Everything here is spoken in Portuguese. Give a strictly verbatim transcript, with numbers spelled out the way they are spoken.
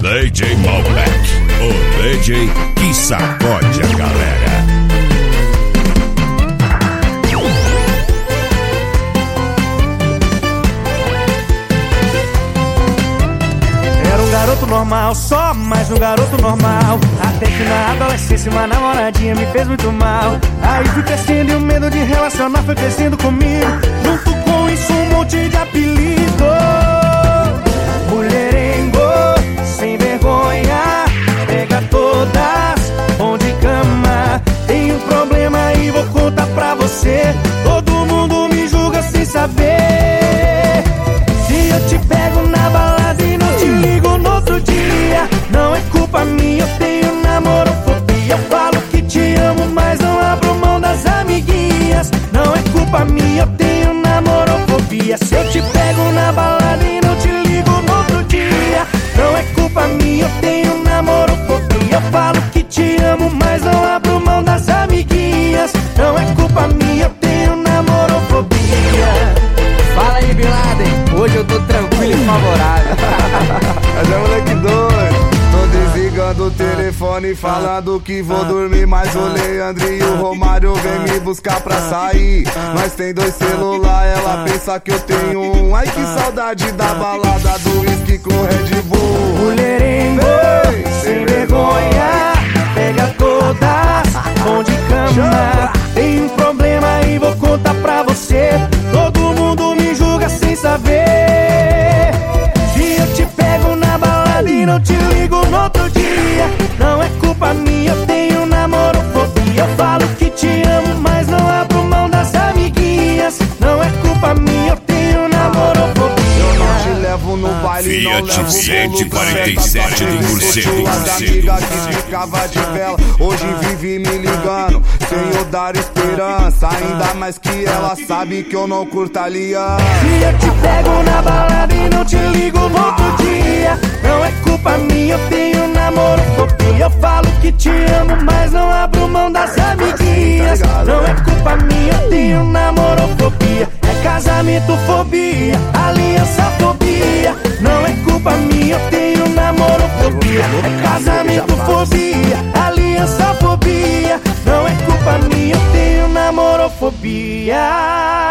D J Malbec, o D J que sacode a galera. Garoto normal, só mais um garoto normal. Até que na adolescência uma namoradinha me fez muito mal. Aí fui crescendo e o medo de relacionar foi crescendo comigo. Junto com isso um monte de apelido. Mulherengo, sem vergonha, pega todas, bom de cama. Tem um problema e vou contar pra você. Todo mundo me julga sem saber. Se eu te pego na balada e não te ligo no outro dia, não é culpa minha, eu tenho namorofobia. Eu falo que te amo, mas não abro mão das amiguinhas. Não é culpa minha, eu tenho namorofobia. Se eu te pego na balada e não te ligo no outro dia, não é culpa minha, eu tenho namorofobia. Eu falo que te amo, mas não abro mão das amiguinhas. Não é culpa minha, eu tenho namorofobia. Fala aí, Bin Laden, hoje eu tô tranquilo e favorável. Mas é moleque doido. Tô desligando o telefone falando que vou dormir, mas o Leandro e o Romário vem me buscar pra sair. Nós tem dois celular, ela pensa que eu tenho um. Ai que saudade da balada do whisky com Red Bull. Mulherengo, sem vergonha, pega todas, bom de cama. Tem um problema e vou contar pra você. Todo mundo me julga sem saber. Se eu te pego na balada e não te ligo no outro dia, não é culpa minha, eu tenho namorofobia. Eu falo que te amo, mas não abro mão das amiguinhas. Não é culpa minha, eu tenho namorofobia. Eu não te levo no baile, não Fiat levo cento e quarenta e sete do Morcego. As amigas que ficava de vela, hoje vive me ligando, sem eu dar esperança. Ainda mais que ela sabe que eu não curto aliança. Se eu te pego na balada e não te ligo no outro dia, não é culpa minha, eu tenho namorofobia. Eu falo que te amo, mas não abro mão das amiguinhas. Não é culpa minha, eu tenho namorofobia. É casamentofobia, aliançafobia. Não é culpa minha, eu tenho namorofobia. É casamentofobia, aliançafobia. Não é culpa minha, eu tenho namorofobia.